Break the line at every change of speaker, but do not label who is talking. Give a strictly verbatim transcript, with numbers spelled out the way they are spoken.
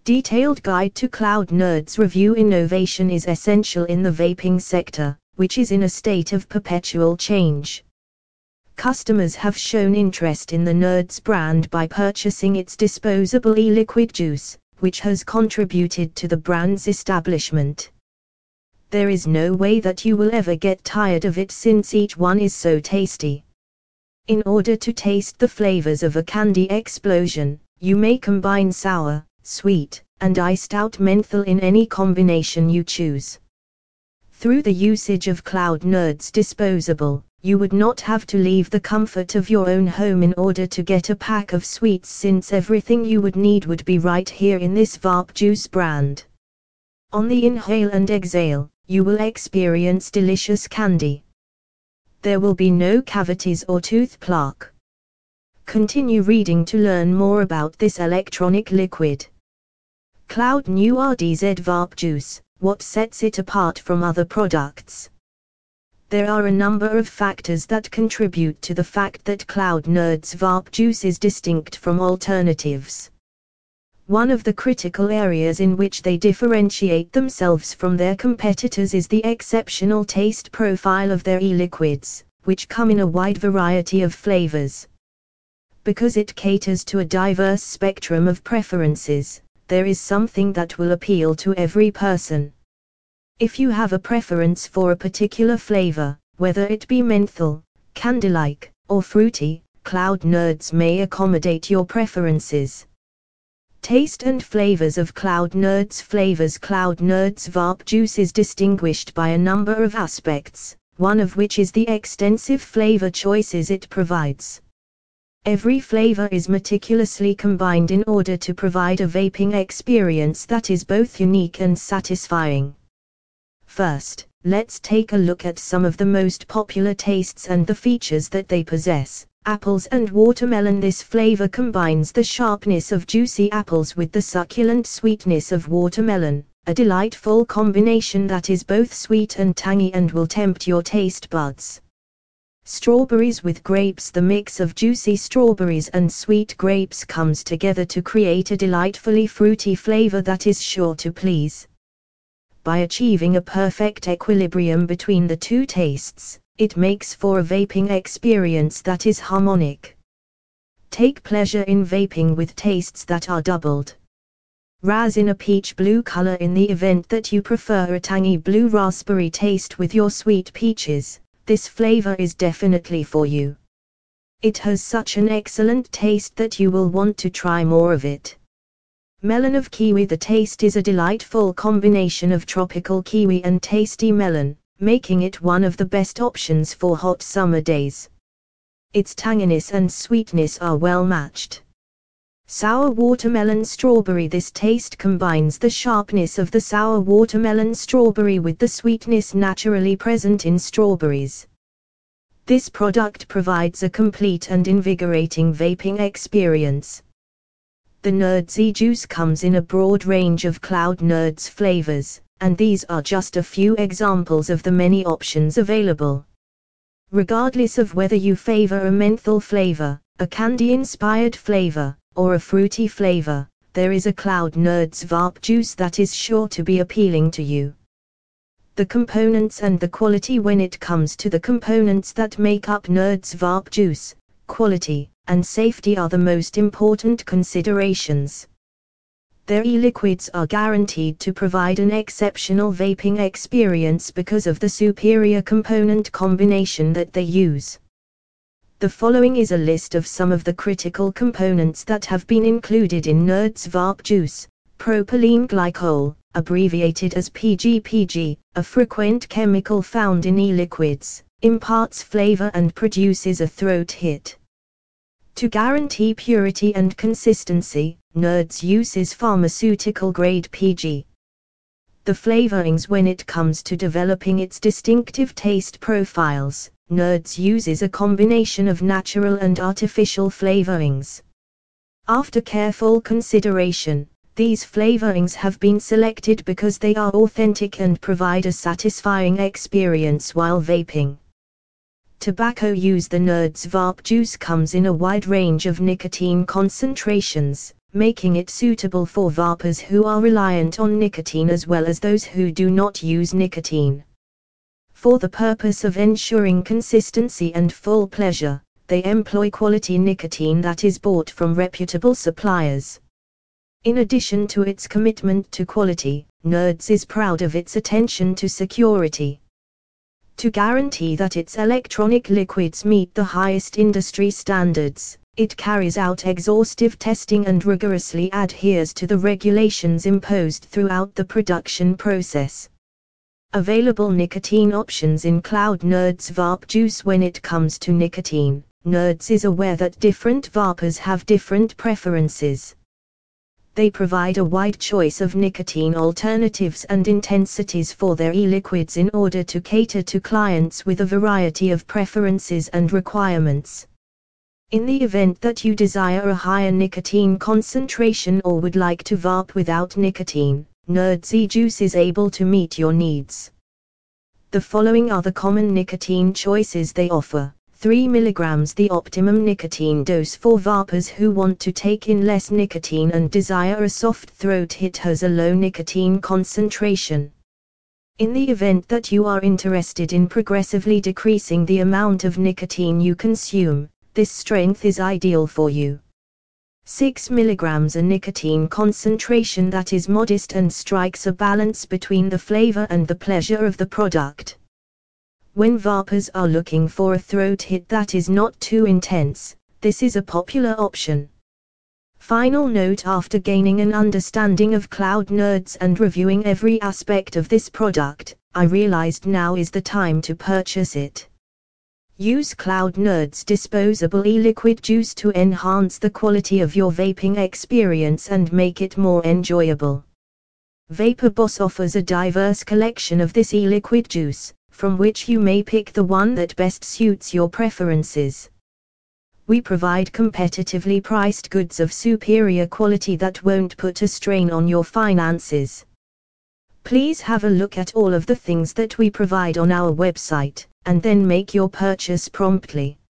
Detailed Guide to Cloud Nerds Review. Innovation is essential in the vaping sector, which is in a state of perpetual change. Customers have shown interest in the Nerds brand by purchasing its disposable e-liquid juice, which has contributed to the brand's establishment. There is no way that you will ever get tired of it since each one is so tasty. In order to taste the flavors of a candy explosion, you may combine sour, sweet, and iced out menthol in any combination you choose. Through the usage of Cloud Nerds disposable, you would not have to leave the comfort of your own home in order to get a pack of sweets, since everything you would need would be right here in this Vape Juice brand. On the inhale and exhale, you will experience delicious candy. There will be no cavities or tooth plaque. Continue reading to learn more about this electronic liquid. Cloud New R D Z Vape Juice, what sets it apart from other products? There are a number of factors that contribute to the fact that Cloud Nerds Vape Juice is distinct from alternatives. One of the critical areas in which they differentiate themselves from their competitors is the exceptional taste profile of their e-liquids, which come in a wide variety of flavors. Because it caters to a diverse spectrum of preferences, there is something that will appeal to every person. If you have a preference for a particular flavor, whether it be menthol, candy-like, or fruity, Cloud Nerds may accommodate your preferences. Taste and flavors of Cloud Nerds flavors. Cloud Nerds Vape Juice is distinguished by a number of aspects, one of which is the extensive flavor choices it provides. Every flavor is meticulously combined in order to provide a vaping experience that is both unique and satisfying. First, let's take a look at some of the most popular tastes and the features that they possess. Apples and watermelon. This flavor combines the sharpness of juicy apples with the succulent sweetness of watermelon, a delightful combination that is both sweet and tangy and will tempt your taste buds. Strawberries with grapes. The mix of juicy strawberries and sweet grapes comes together to create a delightfully fruity flavor that is sure to please. By achieving a perfect equilibrium between the two tastes, it makes for a vaping experience that is harmonic. Take pleasure in vaping with tastes that are doubled. Raz in a peach blue color. In the event that you prefer a tangy blue raspberry taste with your sweet peaches, this flavor is definitely for you. It has such an excellent taste that you will want to try more of it. Melon of kiwi. The taste is a delightful combination of tropical kiwi and tasty melon, making it one of the best options for hot summer days. Its tanginess and sweetness are well matched. Sour watermelon strawberry. This taste combines the sharpness of the sour watermelon strawberry with the sweetness naturally present in strawberries. This product provides a complete and invigorating vaping experience. The Nerds e-juice comes in a broad range of Cloud Nerds flavors, and these are just a few examples of the many options available. Regardless of whether you favor a menthol flavor, a candy-inspired flavor, or a fruity flavor, there is a Cloud Nerds Vape Juice that is sure to be appealing to you. The components and the quality. When it comes to the components that make up Nerds Vape Juice, quality and safety are the most important considerations. Their e-liquids are guaranteed to provide an exceptional vaping experience because of the superior component combination that they use. The following is a list of some of the critical components that have been included in Nerds Vape Juice. Propylene glycol, abbreviated as P G P G, a frequent chemical found in e-liquids, imparts flavor and produces a throat hit. To guarantee purity and consistency, Nerds uses pharmaceutical-grade P G. The flavorings. When it comes to developing its distinctive taste profiles, Nerds uses a combination of natural and artificial flavorings. After careful consideration, these flavorings have been selected because they are authentic and provide a satisfying experience while vaping. Tobacco use. The Nerds Vape Juice comes in a wide range of nicotine concentrations, making it suitable for vapers who are reliant on nicotine as well as those who do not use nicotine. For the purpose of ensuring consistency and full pleasure, they employ quality nicotine that is bought from reputable suppliers. In addition to its commitment to quality, Nerds is proud of its attention to security. To guarantee that its electronic liquids meet the highest industry standards, it carries out exhaustive testing and rigorously adheres to the regulations imposed throughout the production process. Available nicotine options in Cloud Nerds Vape Juice. When it comes to nicotine, Nerds is aware that different vapers have different preferences. They provide a wide choice of nicotine alternatives and intensities for their e-liquids in order to cater to clients with a variety of preferences and requirements. In the event that you desire a higher nicotine concentration or would like to vape without nicotine, Nerds e-Juice is able to meet your needs. The following are the common nicotine choices they offer. three milligrams, the optimum nicotine dose for vapers who want to take in less nicotine and desire a soft throat hit, has a low nicotine concentration. In the event that you are interested in progressively decreasing the amount of nicotine you consume, this strength is ideal for you. six milligrams, a nicotine concentration that is modest and strikes a balance between the flavor and the pleasure of the product. When vapers are looking for a throat hit that is not too intense, this is a popular option. Final note: after gaining an understanding of Cloud Nerds and reviewing every aspect of this product, I realized now is the time to purchase it. Use Cloud Nerds disposable e-liquid juice to enhance the quality of your vaping experience and make it more enjoyable. Vapor Boss offers a diverse collection of this e-liquid juice, from which you may pick the one that best suits your preferences. We provide competitively priced goods of superior quality that won't put a strain on your finances. Please have a look at all of the things that we provide on our website, and then make your purchase promptly.